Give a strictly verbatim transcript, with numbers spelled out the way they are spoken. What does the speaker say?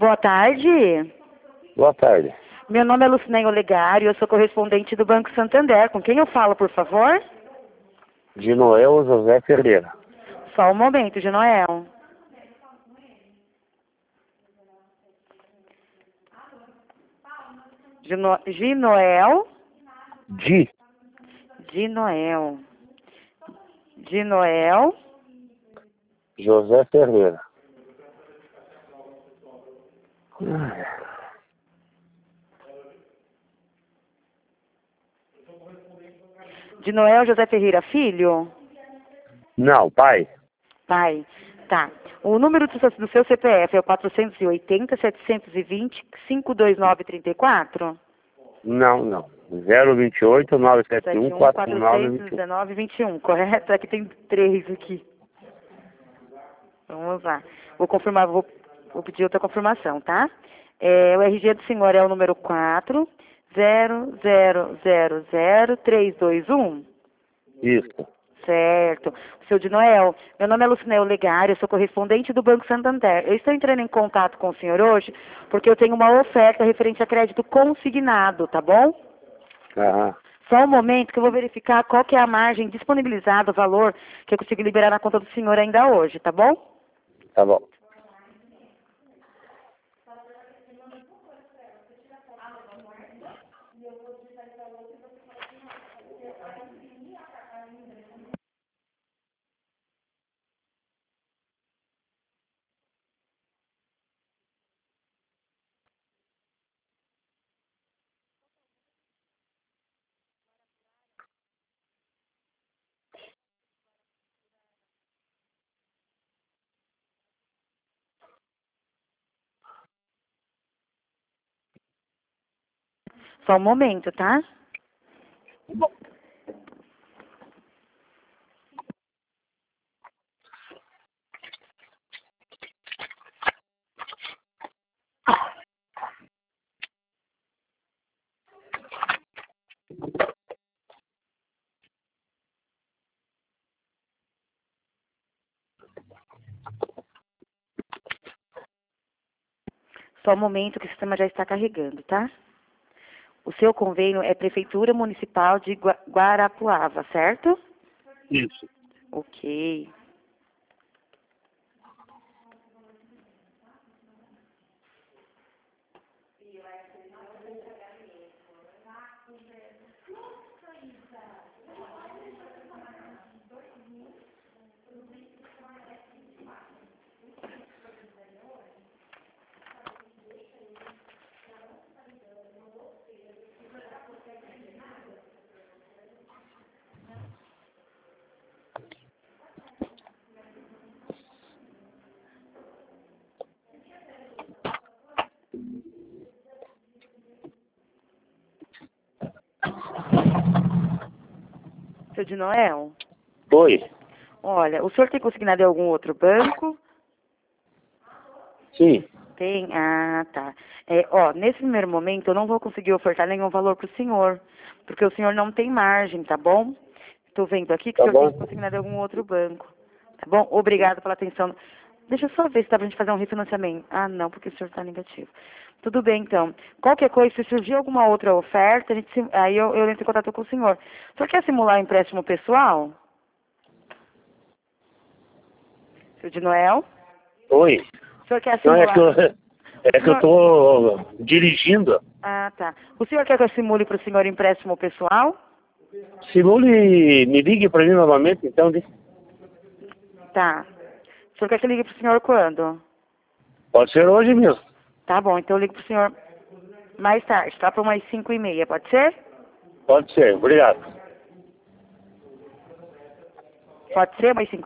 Boa tarde. Boa tarde. Meu nome é Lucinéia Olegário, eu sou correspondente do Banco Santander. Com quem eu falo, por favor? De Noel José Ferreira. Só um momento, de Noel. De, no... de Noel? De De Noel. De Noel? José Ferreira. De Noel José Ferreira Filho? Não, pai. Pai. Tá. O número do seu, do seu C P F é o quatrocentos e oitenta, setecentos e vinte, quinhentos e vinte e nove, trinta e quatro? Não, não. zero vinte e oito, nove sete um, sete um, quatro nove dois um. quatrocentos e dezenove, vinte e um, correto? Aqui tem três aqui. Vamos lá. Vou confirmar, vou, vou pedir outra confirmação, tá? É, o R G do senhor é o número quatro zero zero zero zero três dois um. Isso. Certo. O seu de Noel, meu nome é Lucinéia Olegário, eu sou correspondente do Banco Santander. Eu estou entrando em contato com o senhor hoje porque eu tenho uma oferta referente a crédito consignado, tá bom? Aham. Só um momento que eu vou verificar qual que é a margem disponibilizada, o valor que eu consigo liberar na conta do senhor ainda hoje, tá bom? Tá bom. Só um momento, tá? Só um momento que o sistema já está carregando, tá? O seu convênio é Prefeitura Municipal de Gua- Guarapuava, certo? Isso. Ok. Seu de Noel, Oi. olha, o senhor tem consignado em algum outro banco? Sim. Tem? Ah, tá. É, ó, nesse primeiro momento eu não vou conseguir ofertar nenhum valor para o senhor, porque o senhor não tem margem, tá bom? Estou vendo aqui que o Tá senhor bom. tem consignado em algum outro banco. Tá bom? Obrigado pela atenção. Deixa eu só ver se dá pra gente fazer um refinanciamento. Ah, não, porque o senhor está negativo. Tudo bem, então. Qualquer coisa, se surgir alguma outra oferta, a gente se- aí eu, eu entro em contato com o senhor. O senhor quer simular um empréstimo pessoal? Seu de Noel? Oi. O senhor quer Não, é que simular? eu, é O que eu senhor... tô dirigindo. Ah, tá. O senhor quer que eu simule para o senhor empréstimo pessoal? Simule, me ligue para mim novamente, então. de- Tá. O senhor quer que eu ligue para o senhor quando? Pode ser hoje mesmo. Tá bom, então eu ligo para o senhor mais tarde, tá? Para umas cinco e meia, pode ser? Pode ser. Obrigado. Pode ser, umas cinco